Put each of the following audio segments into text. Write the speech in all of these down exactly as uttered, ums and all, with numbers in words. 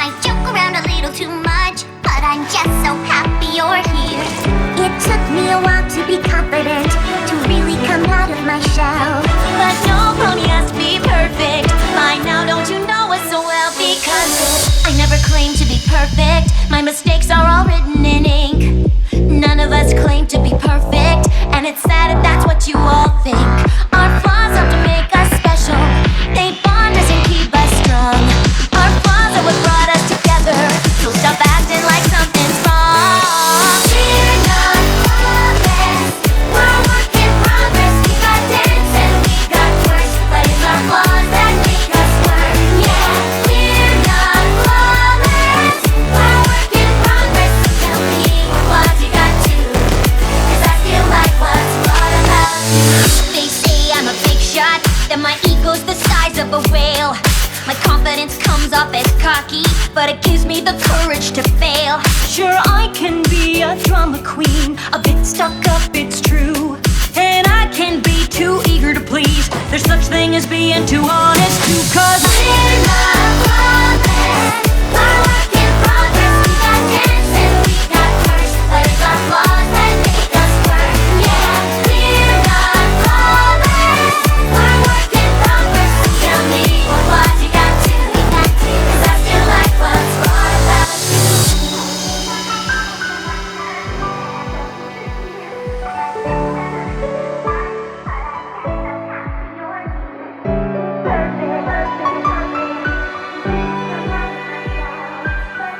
might joke around a little too much, but I'm just so happy you're here. It took me a while to be confident, to really come out of my shell. But no pony has to be perfect. By now, don't you know us so well? Because I never claim to be perfect. My mistakes are all written in ink. None of us claim to be perfect, and it's sad if that's what you all think. Our flaws have to make us special. They bond us and keep us strong. Our flaws are what brought us together. So stop acting like something's wrong. We're not flawless, we're a work in progress. We got dents and we got worse, but it's our flaws that make us work. Yeah, we're not flawless, we're a work in progress. So tell me what flaws you got too, 'cause I feel like what's wrong about you. They say I'm a big shot, that my ego's the size of a whale. My confidence comes off as cocky, but it gives me the courage to fail. Sure, I can be a drama queen, a bit stuck up, it's true. And I can be too eager to please. There's such thing as being too honest too, 'cause We're not flawless, we're a work in progress. We got dents and we got worse, but it's our flaws that make us work. Yeah, we're not flawless, we're a work in progress. So tell me what flaws you got too, 'cause I still like what's wrong about you.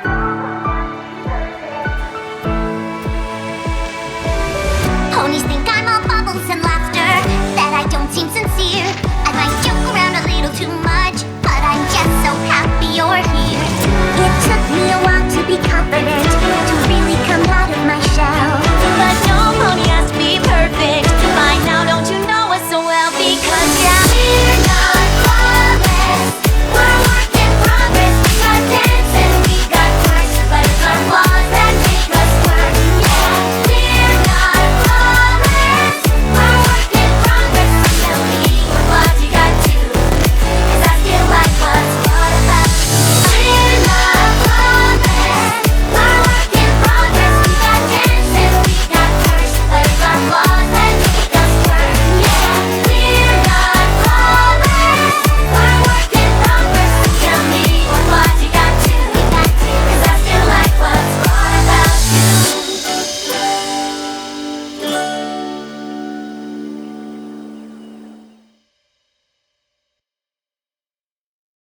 Ponies think